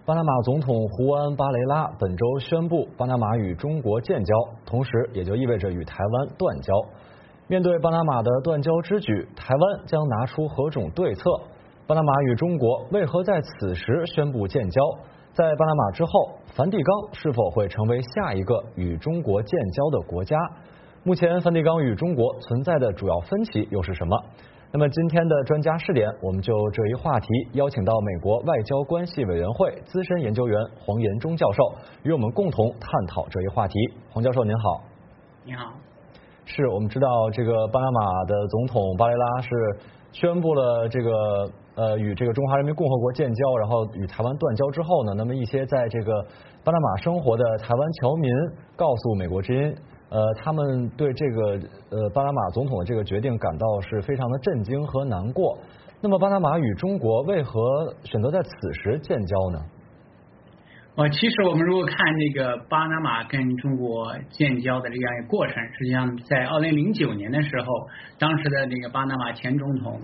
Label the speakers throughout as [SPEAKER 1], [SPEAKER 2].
[SPEAKER 1] 巴拿马总统胡安·巴雷拉本周宣布，巴拿马与中国建交，同时也就意味着与台湾断交。面对巴拿马的断交之举，台湾将拿出何种对策？巴拿马与中国为何在此时宣布建交？在巴拿马之后，梵蒂冈是否会成为下一个与中国建交的国家？目前梵蒂冈与中国存在的主要分歧又是什么？那么今天的专家视点，我们就这一话题邀请到美国外交关系委员会资深研究员黄延忠教授，与我们共同探讨这一话题。黄教授您好。
[SPEAKER 2] 你好。
[SPEAKER 1] 是我们知道这个巴拿马的总统巴雷拉是宣布了与这个中华人民共和国建交，然后与台湾断交之后呢，那么一些在这个巴拿马生活的台湾侨民告诉美国之音，他们对这个巴拿马总统的这个决定感到是非常的震惊和难过。那么巴拿马与中国为何选择在此时建交呢？
[SPEAKER 2] 其实我们如果看这个巴拿马跟中国建交的这样一个过程，实际上在2009年的时候，当时的这个巴拿马前总统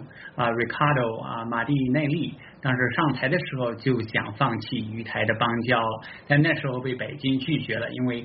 [SPEAKER 2] Ricardo 马蒂内利当时上台的时候就想放弃与台的邦交，但那时候被北京拒绝了，因为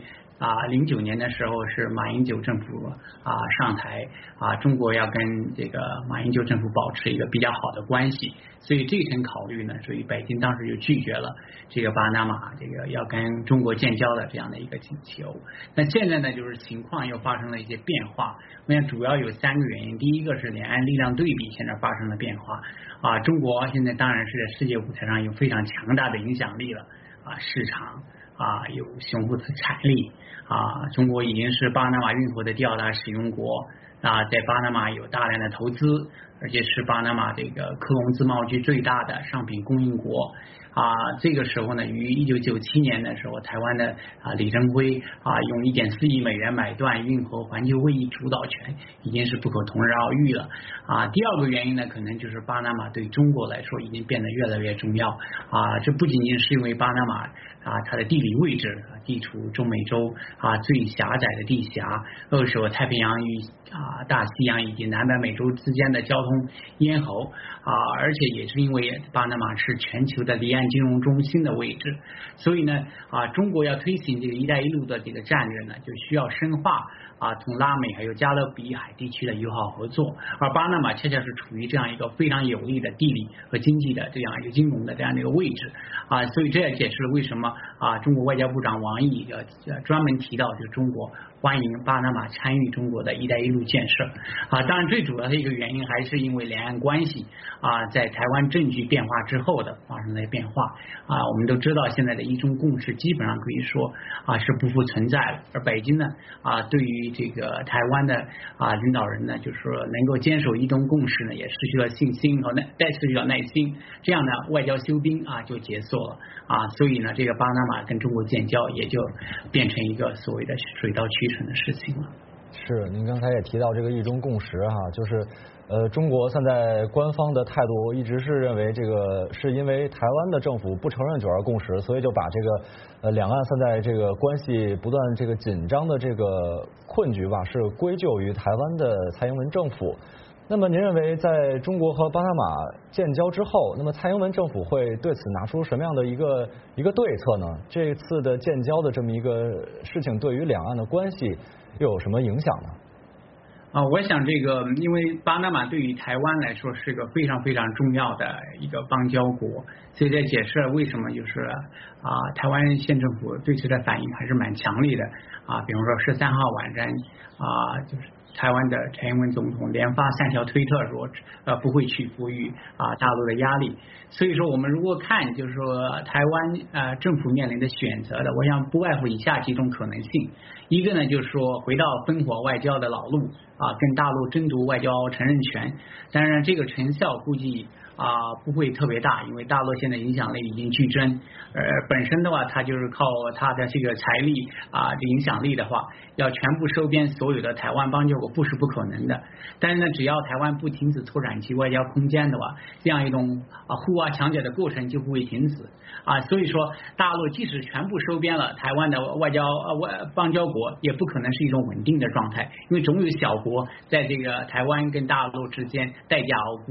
[SPEAKER 2] 09年的时候是马英九政府上台中国要跟这个马英九政府保持一个比较好的关系，所以这层考虑呢，所以北京当时就拒绝了这个巴拿马这个要跟中国建交的这样的一个请求。那现在呢，就是情况又发生了一些变化，我想主要有3个原因。第一个是两岸力量对比现在发生了变化中国现在当然是在世界舞台上有非常强大的影响力了市场有雄厚的财力中国已经是巴拿马运河的第2大使用国在巴拿马有大量的投资，而且是巴拿马这个科隆自贸区最大的商品供应国这个时候呢，于1997年的时候，台湾的李登辉用1.4亿美元买断运河环球会议主导权，已经是不可同日而语了第2个原因呢，可能就是巴拿马对中国来说已经变得越来越重要这不仅仅是因为巴拿马它的地理位置地处中美洲最狭窄的地峡，扼守太平洋与大西洋以及南北美洲之间的交通咽喉而且也是因为巴拿马是全球的离岸金融中心的位置，所以呢中国要推行这个一带一路的这个战略呢，就需要深化同拉美还有加勒比海地区的友好合作，而巴拿马恰恰是处于这样一个非常有利的地理和经济的这样一个金融的这样的一个位置所以这也解释了为什么中国外交部长王毅专门提到，就中国欢迎巴拿马参与中国的一带一路建设当然最主要的一个原因还是因为两岸关系在台湾政局变化之后的发生了变化我们都知道现在的一中共识基本上可以说是不复存在了，而北京呢对于这个台湾的领导人呢，就是说能够坚守一中共识呢，也失去了信心和失去了耐心，这样呢外交休兵就结束了所以呢这个巴拿马跟中国建交也就变成一个所谓的水到渠成的事情了。
[SPEAKER 1] 是，您刚才也提到这个一中共识就是中国现在官方的态度一直是认为这个是因为台湾的政府不承认9·2共识，所以就把这个两岸现在这个关系不断这个紧张的这个困局是归咎于台湾的蔡英文政府。那么您认为在中国和巴拿马建交之后，那么蔡英文政府会对此拿出什么样的一个对策呢？这次的建交的这么一个事情对于两岸的关系又有什么影响呢？
[SPEAKER 2] 我想这个，因为巴拿马对于台湾来说是个非常非常重要的一个邦交国，所以这解释了为什么就是台湾县政府对此的反应还是蛮强烈的比方说13号晚上就是台湾的蔡英文总统连发3条推特说不会屈服于大陆的压力，所以说我们如果看就是说台湾政府面临的选择的，我想不外乎以下几种可能性。一个呢就是说回到烽火外交的老路跟大陆争夺外交承认权，当然这个成效估计不会特别大，因为大陆现在影响力已经剧增，本身的话它就是靠它的这个财力这影响力的话，要全部收编所有的台湾邦交国不是不可能的。但是呢，只要台湾不停止拓展其外交空间的话，这样一种互挖墙脚的过程就不会停止所以说大陆即使全部收编了台湾的外交邦交国，也不可能是一种稳定的状态，因为总有小国在这个台湾跟大陆之间待价而沽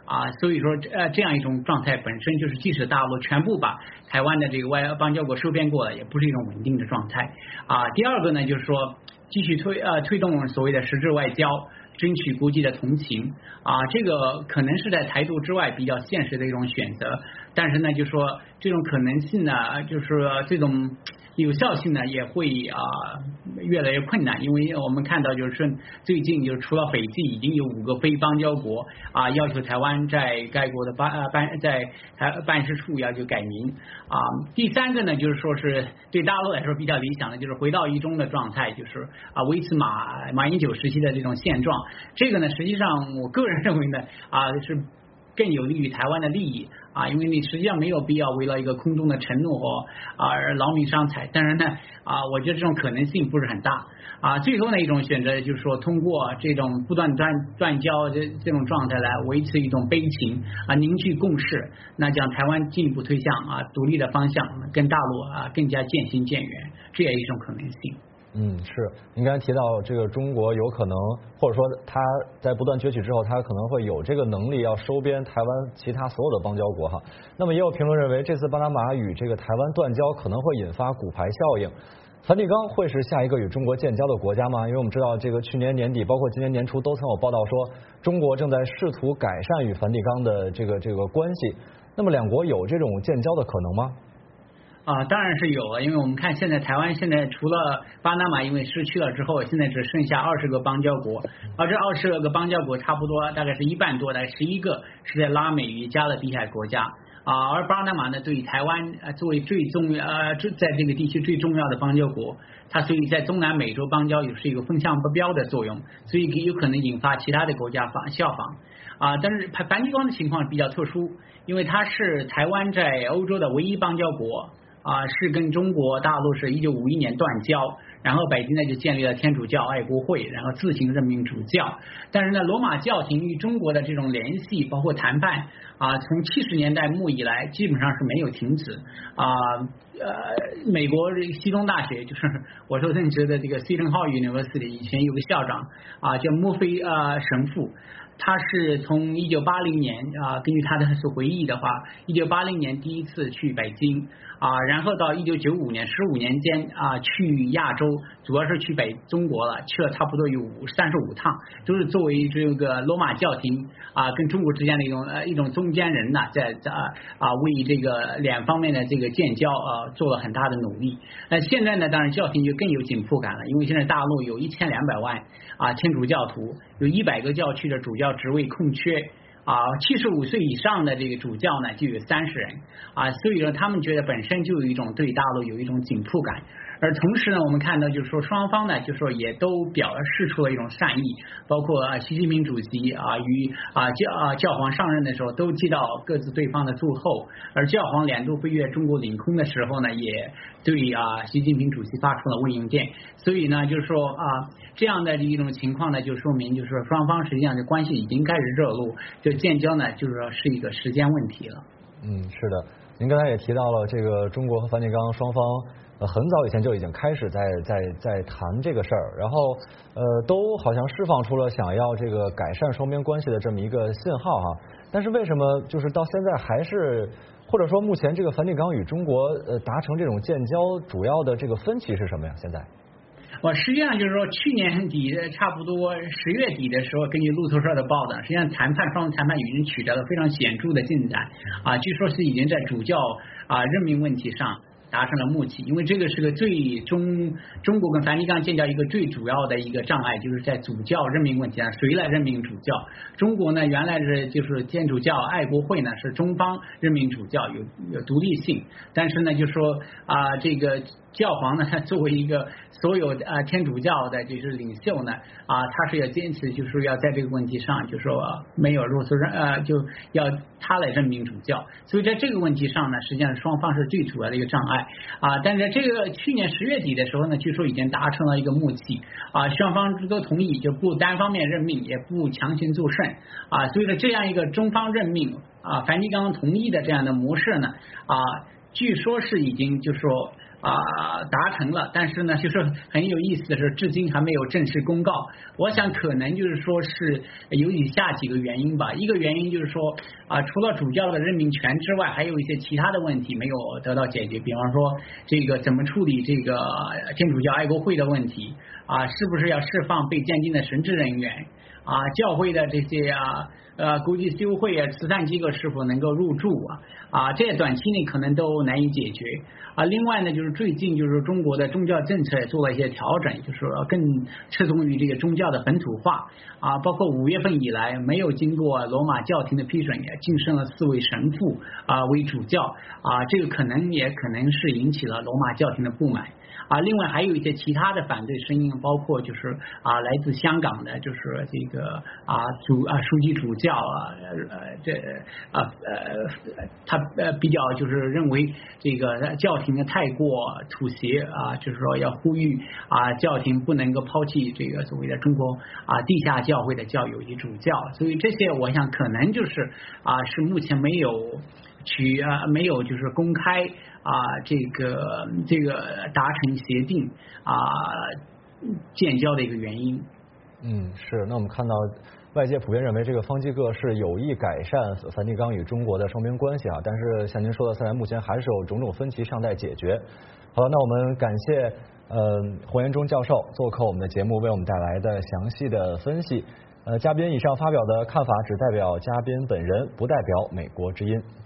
[SPEAKER 2] 所以说这样一种状态本身就是即使大陆全部把台湾的这个邦交国收编过了，也不是一种稳定的状态。第二个呢，就是说继续推动所谓的实质外交，争取国际的同情这个可能是在台独之外比较现实的一种选择，但是呢，就说这种可能性呢，就是说这种有效性呢也会越来越困难，因为我们看到就是最近就是除了斐济，已经有5个非邦交国要求台湾在该国的办事处要求改名第三个呢，就是说是对大陆来说比较理想的，就是回到一中的状态，就是维持马英九时期的这种现状。这个呢，实际上我个人认为呢是更有利于台湾的利益因为你实际上没有必要为了一个空洞的承诺而劳民伤财。当然呢我觉得这种可能性不是很大最后呢一种选择就是说通过这种不断断交这种状态来维持一种悲情凝聚共识，那将台湾进一步推向独立的方向，跟大陆更加渐行渐远，这也是一种可能性。
[SPEAKER 1] 是，您刚才提到这个中国有可能，或者说它在不断崛起之后，它可能会有这个能力要收编台湾其他所有的邦交国那么也有评论认为，这次巴拿马与这个台湾断交可能会引发骨牌效应。梵蒂冈会是下一个与中国建交的国家吗？因为我们知道这个去年年底，包括今年年初都曾有报道说，中国正在试图改善与梵蒂冈的这个关系。那么两国有这种建交的可能吗？
[SPEAKER 2] 当然是有了，因为我们看现在台湾现在除了巴拿马因为失去了之后，现在只剩下20个邦交国，而这22个邦交国差不多大概是1半多，大概11个是在拉美与加勒比海国家而巴拿马呢对于台湾作为最重要在这个地区最重要的邦交国，它所以在中南美洲邦交也是一个风向标的作用，所以有可能引发其他的国家效仿但是梵蒂冈的情况比较特殊，因为它是台湾在欧洲的唯一邦交国是跟中国大陆是1951年断交，然后北京呢就建立了天主教爱国会，然后自行任命主教。但是呢，罗马教廷与中国的这种联系，包括谈判从70年代末以来基本上是没有停止美国西东大学就是我所任职的这个 Seton Hall University 以前有个校长叫墨菲神父。他是从1980年根据他的回忆的话，1980年第一次去北京然后到1995年15年间去亚洲，主要是去中国了，去了差不多有35趟，都是作为这个罗马教廷跟中国之间的一种中间人在为这个两方面的这个建交做了很大的努力。那现在呢，当然教廷就更有紧迫感了，因为现在大陆有1200万天主教徒，有100个教区的主教职位空缺75岁以上的这个主教呢就有30人所以说他们觉得本身就有一种对大陆有一种紧迫感。而同时呢，我们看到就是说双方呢，就是说也都表示出了一种善意，包括习近平主席与教皇上任的时候都接到各自对方的祝贺，而教皇2度飞越中国领空的时候呢，也对习近平主席发出了慰问电。所以呢，就是说这样的一种情况呢，就说明就是说双方实际上的关系已经开始热络，就建交呢，就是说是一个时间问题了。
[SPEAKER 1] 是的，您刚才也提到了这个中国和梵蒂冈双方很早以前就已经开始在谈这个事儿，然后都好像释放出了想要这个改善双边关系的这么一个信号但是为什么就是到现在还是，或者说目前这个梵蒂冈与中国达成这种建交主要的这个分歧是什么呀？现在
[SPEAKER 2] 实际上就是说，去年底差不多10月底的时候，根据路透社的报道，实际上双方谈判已经取得了非常显著的进展据说是已经在主教任命问题上达成了默契，因为这个是个中国跟梵蒂冈建交一个最主要的一个障碍，就是在主教任命问题上，谁来任命主教？中国呢，原来就是天主教爱国会呢是中方任命主教，有独立性，但是呢，就说这个教皇呢，作为一个所有天主教的就是领袖呢他是要坚持，就是要在这个问题上，就说没有如此就要他来任命主教，所以在这个问题上呢，实际上双方是最主要的一个障碍但是这个去年10月底的时候呢，据说已经达成了一个默契双方都同意，就不单方面任命，也不强行作甚所以说这样一个中方任命梵蒂冈同意的这样的模式呢据说是已经就是说达成了，但是呢，就是很有意思的是，至今还没有正式公告。我想可能就是说是有以下几个原因吧。一个原因就是说除了主教的任命权之外，还有一些其他的问题没有得到解决，比方说这个怎么处理这个天主教爱国会的问题是不是要释放被监禁的神职人员教会的这些国际修会慈善机构是否能够入驻这些短期内可能都难以解决另外呢，就是最近就是中国的宗教政策也做了一些调整，就是说更侧重于这个宗教的本土化包括5月份以来没有经过罗马教廷的批准，也晋升了4位神父为主教这个可能是引起了罗马教廷的不满。另外还有一些其他的反对声音，包括就是来自香港的，就是这个书记主教他比较就是认为这个教廷呢太过妥协就是说要呼吁教廷不能够抛弃这个所谓的中国地下教会的教友及主教，所以这些我想可能就是是目前没有就是公开这个达成协定建交的一个原因。
[SPEAKER 1] 是。那我们看到外界普遍认为这个方济各是有意改善梵蒂冈与中国的双边关系但是像您说的，看来目前还是有种种分歧尚待解决。好了，那我们感谢洪延忠教授做客我们的节目，为我们带来的详细的分析。嘉宾以上发表的看法只代表嘉宾本人，不代表美国之音。